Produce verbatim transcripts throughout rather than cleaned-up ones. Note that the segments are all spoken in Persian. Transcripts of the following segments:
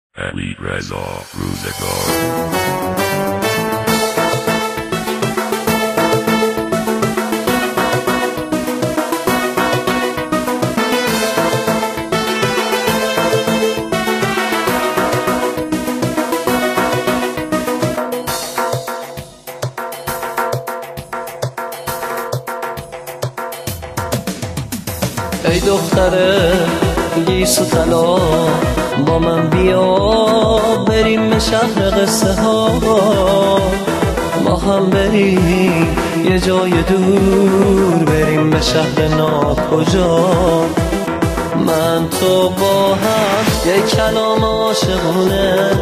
علی رضا روزگار. ای دختره گیسو طلا با من بیا بریم به شهر قصه ها، با هم بریم یه جای دور، بریم به شهر ناکجا. من تو با هم یه کلام عاشقونه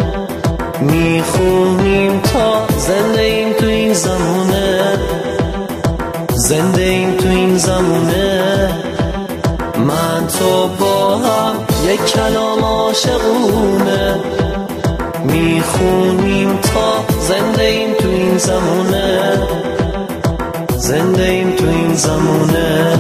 میخونیم تا زنده ایم تو این زمونه، زنده ایم تو این زمونه. من تو با هم یک کلام عاشقونه میخونیم تا زنده ایم تو این زمونه، زنده ایم تو این زمونه.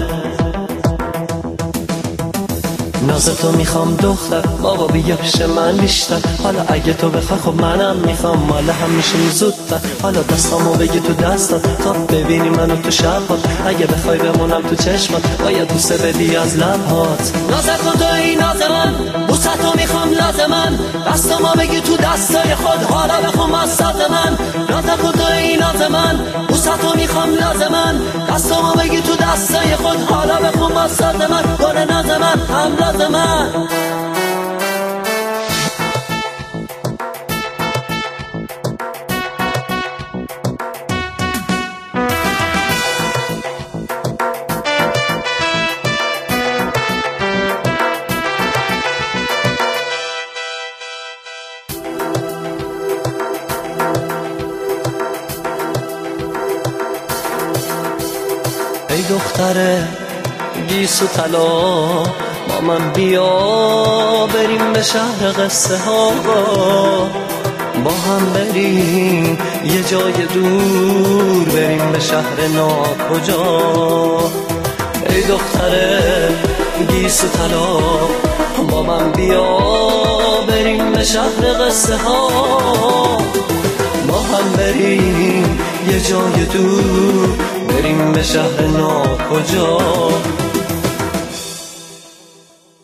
ناز تو میخوام دختر، بابا بیا پیش من بیشتر. حالا اگه تو بخوای خب منم میخوام، مال هم میشیم زودتر. حالا دستامو بگی تو دستات تا ببینی منو تو شبات. اگه بخوای بمونم تو چشمات باید بوسه بدی از لبهات. ناز کن تو این ناز من، بوسه تو میخوام لازمن. دستامو بگی تو دستای خود، حالا بخوام از ساز من. ناز کن تو این ناز من، بوسه تو میخوام لازمن. دستامو بگی تو دستای خود، حالا بخوام از ساز من. گل ناز من هم لازمن. ای دختره گیسو طلا با من بیا بریم به شهر قصه ها، با هم بریم یه جای دور، بریم به شهر ناکجا. ای دختره گیسو طلا با من بیا بریم به شهر قصه ها، با هم بریم یه جای دور، بریم به شهر ناکجا.